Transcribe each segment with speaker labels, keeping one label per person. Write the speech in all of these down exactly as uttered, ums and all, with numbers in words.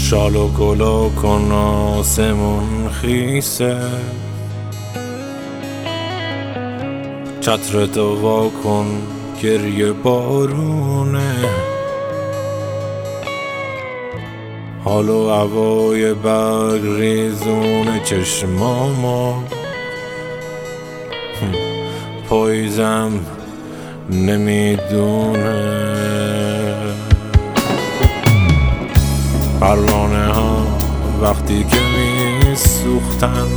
Speaker 1: شال و گلا کن آسمون خیسه، چتر تو وا کن گریه بارونه، حال و هوای برگ ریزون چشمامو پاییزم نمیدونه. پروانه ها وقتی که می سوختن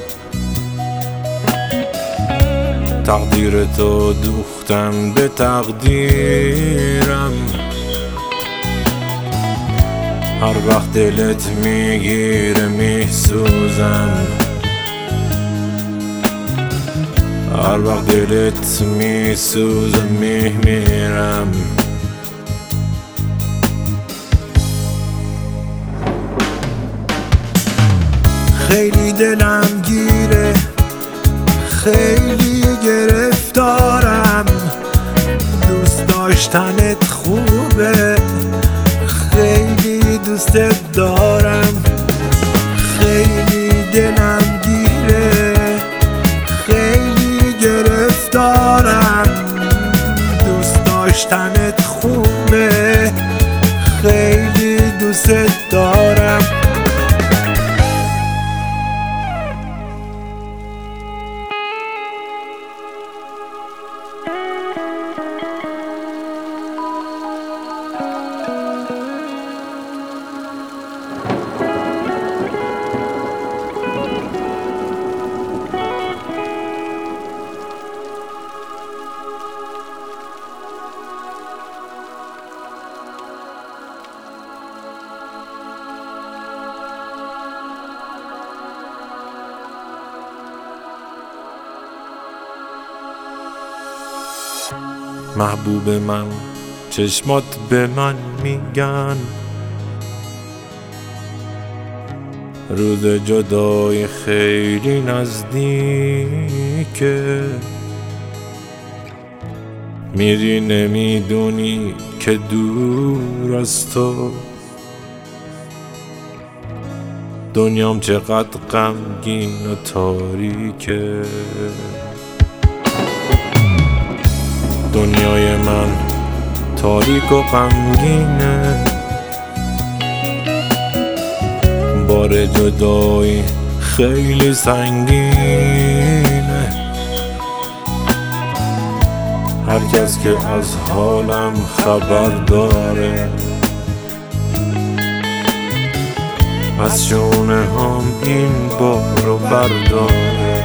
Speaker 1: تقدیر تو دوختن به تقدیرم، هر وقت دلت میگیره میسوزم، هر وقت دلت میسوزه میمیرم.
Speaker 2: خیلی دلم گیره، خیلی گرفتارم، دوست داشتنت خوبه، خیلی دوستت دارم. خیلی دلم گیره، خیلی گرفتارم، دوست داشتنت خوبه، خیلی دوستت دارم.
Speaker 1: محبوب من چشمات به من میگن روز جدای خیلی نزدیکه، میری نمیدونی که دور از تو دنیام چقدر غمگین و تاریکه. دنیای من تاریک و غمگینه، بار جدایی خیلی سنگینه، هر کس که از حالم خبر داره از شونه هم این بارو برداره.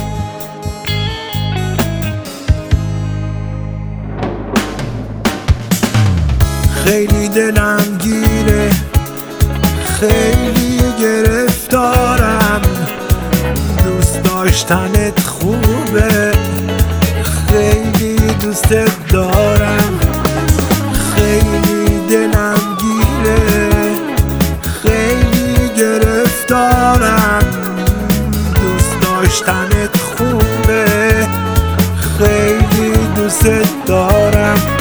Speaker 2: خیلی دلم گیره، خیلی گرفتارم، دوست داشتنت خوبه، خیلی دوستت دارم. خیلی دلم گیره، خیلی گرفتارم، دوست داشتنت خوبه، خیلی دوستت دارم.